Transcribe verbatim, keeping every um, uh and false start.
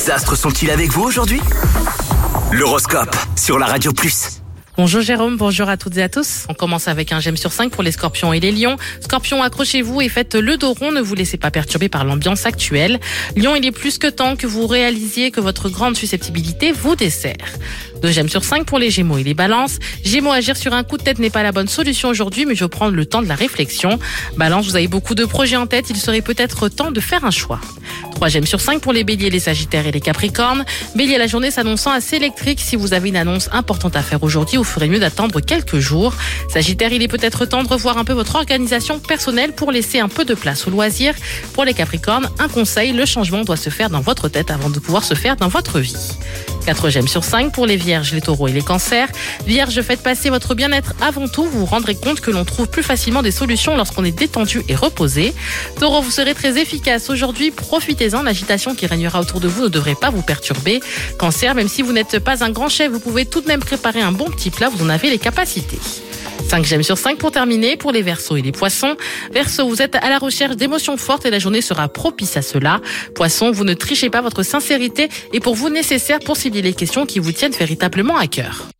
Les astres sont-ils avec vous aujourd'hui? L'horoscope sur la Radio Plus. Bonjour Jérôme, bonjour à toutes et à tous. On commence avec un j'aime sur cinq pour les scorpions et les lions. Scorpions, accrochez-vous et faites le dos rond, ne vous laissez pas perturber par l'ambiance actuelle. Lion, il est plus que temps que vous réalisiez que votre grande susceptibilité vous dessert. Deux j'aime sur cinq pour les gémeaux et les balances. Gémeaux, agir sur un coup de tête n'est pas la bonne solution aujourd'hui, mais je vais prendre le temps de la réflexion. Balance, vous avez beaucoup de projets en tête, il serait peut-être temps de faire un choix. Trois j'aime sur cinq pour les béliers, les sagittaires et les capricornes. Bélier, la journée s'annonçant assez électrique. Si vous avez une annonce importante à faire aujourd'hui, vous ferez mieux d'attendre quelques jours. Sagittaire, il est peut-être temps de revoir un peu votre organisation personnelle pour laisser un peu de place au loisir. Pour les capricornes, un conseil, le changement doit se faire dans votre tête avant de pouvoir se faire dans votre vie. quatre j'aime sur cinq pour les vierges, les taureaux et les cancers. Vierge, faites passer votre bien-être avant tout. Vous vous rendrez compte que l'on trouve plus facilement des solutions lorsqu'on est détendu et reposé. Taureau, vous serez très efficace aujourd'hui. Profitez-en. L'agitation qui régnera autour de vous ne devrait pas vous perturber. Cancer, même si vous n'êtes pas un grand chef, vous pouvez tout de même préparer un bon petit plat. Vous en avez les capacités. cinq j'aime sur cinq pour terminer, pour les verseaux et les poissons. Verseau, vous êtes à la recherche d'émotions fortes et la journée sera propice à cela. Poisson, vous ne trichez pas, votre sincérité est pour vous nécessaire pour cibler les questions qui vous tiennent véritablement à cœur.